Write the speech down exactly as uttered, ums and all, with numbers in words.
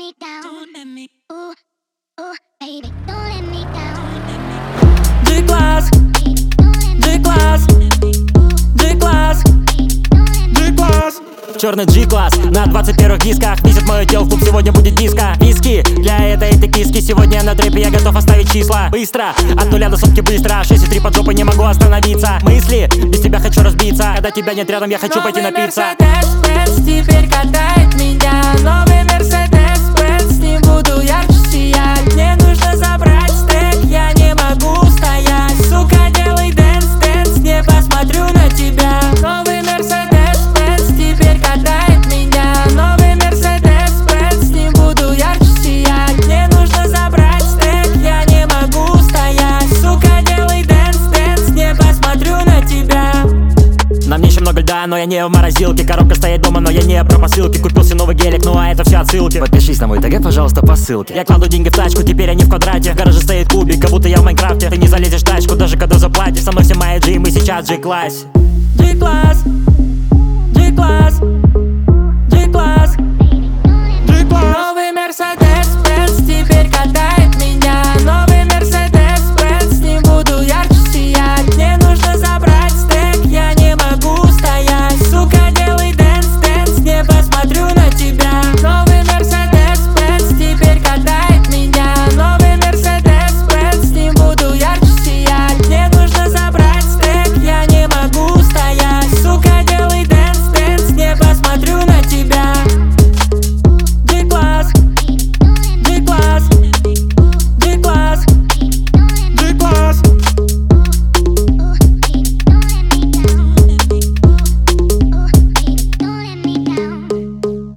me down. Don't let me. Ooh, ooh, baby, don't let me down. G-класс, G-класс, G-класс, G-класс. Черный G-класс на двадцать первых дисках. Несет мое тело в клуб, сегодня будет диско. Виски для этой ты киски. Сегодня на трэпе я готов оставить числа. Быстро, от нуля до сотки быстро. шесть и три под жопой, не могу остановиться. Мысли, без тебя хочу разбиться. Когда тебя нет рядом, я хочу пойти напиться. Мерседес-Бенц теперь катает меня. Новый Мерседес-Бенц, с ним буду ярче сиять. Мне нужно забрать стек, я не могу стоять. Сука, делай дэнс, дэнс, не посмотрю на тебя. Новый Мерседес-Бенц теперь катает меня. Новый Мерседес-Бенц, с ним буду ярче сиять. Мне нужно забрать стек, я не могу стоять. Сука, делай дэнс, дэнс, не посмотрю на тебя. На мне еще много льда, но я не в морозилке. Коробка стоит дома, но я не про посылки. Купился новый гелик, ну а это все отсылки. Подпишись на мой ТГ, пожалуйста, по ссылке. Я кладу деньги в тачку, теперь они в квадрате. В гараже стоит кубик, как будто я в Майнкрафте. Ты не залезешь в тачку, даже когда заплатишь. Со мной все мои G, мы сейчас в G-классе. G-класс, G-класс.